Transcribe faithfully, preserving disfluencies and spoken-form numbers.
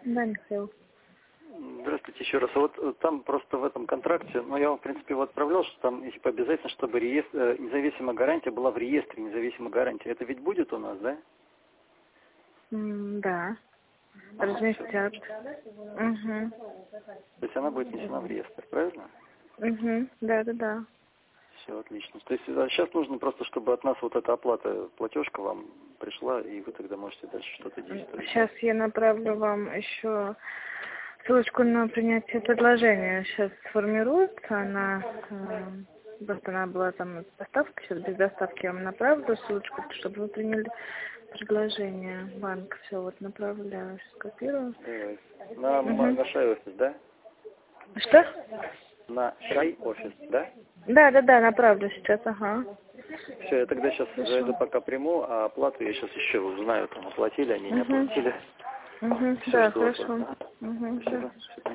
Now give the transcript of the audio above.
Да, Михаил. Здравствуйте еще раз. А вот э, там просто в этом контракте, ну я вам в принципе его отправлял, что там типа обязательно, чтобы реестр, э, независимая гарантия была в реестре независимой гарантии. Это ведь будет у нас, да? М, Да. Ага, все. Разместят. Угу. То есть она будет внесена в реестр, правильно? Угу. Да, да, да. Все, отлично. То есть а сейчас нужно просто, чтобы от нас вот эта оплата, платежка вам пришла, и вы тогда можете дальше что-то действовать. Сейчас я направлю вам еще ссылочку на принятие предложения. Сейчас сформируется она. э, Просто она была там с доставкой, сейчас без доставки я вам направлю ссылочку, чтобы вы приняли предложение. Банк, все, вот направляю, сейчас копирую. Давай. На, м- Угу. на Шай офис, да? Что? На Шай офис, да? Да, да, да, направлю сейчас, ага. Все, я тогда сейчас Хорошо. зайду пока приму, а оплату я сейчас еще узнаю, там оплатили они, не Угу. оплатили. Угу. Все, Да, жду хорошо. оплату. Угу. Да. Спасибо.